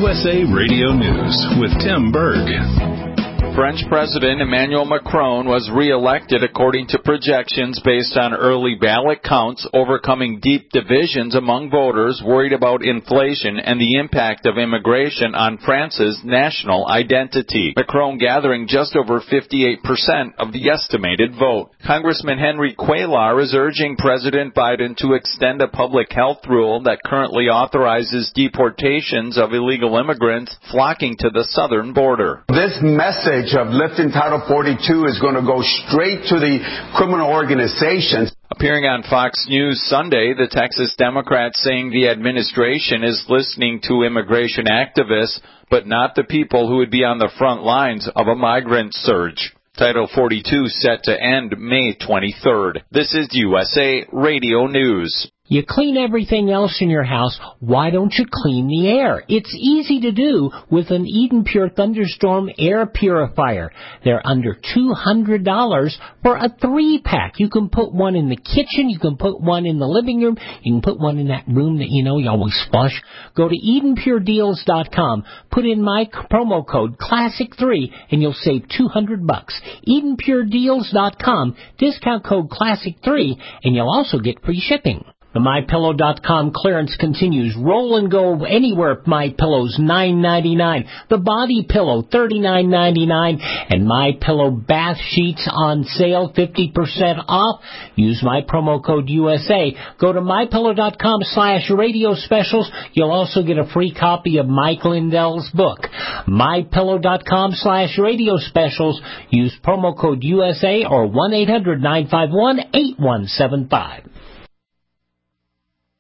USA Radio News with Tim Berg. French President Emmanuel Macron was re-elected according to projections based on early ballot counts, overcoming deep divisions among voters worried about inflation and the impact of immigration on France's national identity. Macron gathering just over 58% of the estimated vote. Congressman Henry Cuellar is urging President Biden to extend a public health rule that currently authorizes deportations of illegal immigrants flocking to the southern border. This message of lifting Title 42 is going to go straight to the criminal organizations. Appearing on Fox News Sunday, the Texas Democrats saying the administration is listening to immigration activists, but not the people who would be on the front lines of a migrant surge. Title 42 set to end May 23rd. This is USA Radio News. You clean everything else in your house, why don't you clean the air? It's easy to do with an Eden Pure Thunderstorm air purifier. They're under $200 for a 3-pack. You can put one in the kitchen, you can put one in the living room, you can put one in that room that you always flush. Go to EdenPureDeals.com, put in my promo code Classic3 and you'll save $200. EdenPureDeals.com, discount code Classic3, and you'll also get free shipping. The MyPillow.com clearance continues. Roll and go anywhere. MyPillow's $9.99. The Body Pillow $39.99, and MyPillow bath sheets on sale 50% off. Use my promo code USA. Go to MyPillow.com/radio specials. You'll also get a free copy of Mike Lindell's book. MyPillow.com/radio specials. Use promo code USA or 1-800-951-8175.